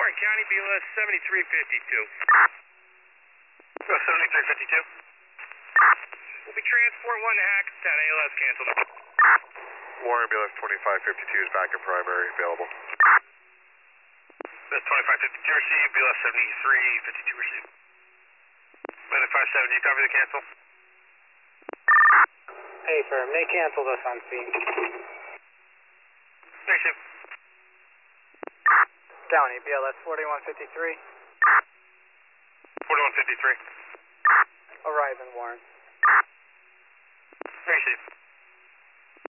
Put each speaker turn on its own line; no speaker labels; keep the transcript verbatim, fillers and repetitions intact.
Warren County, B L S seventy-three fifty-two.
seventy-three fifty-two.
We'll be transport one to Hackettstown, A L S canceled.
Warren, B L S twenty-five fifty-two is back in primary, available.
That's twenty-five fifty-two received, B L S seventy-three fifty-two received. Minute five seven, do you copy the cancel?
Hey, firm, they canceled us on scene.
Received.
County, B L S forty-one fifty-three.
forty-one fifty-three.
Arriving, Warren.
Received.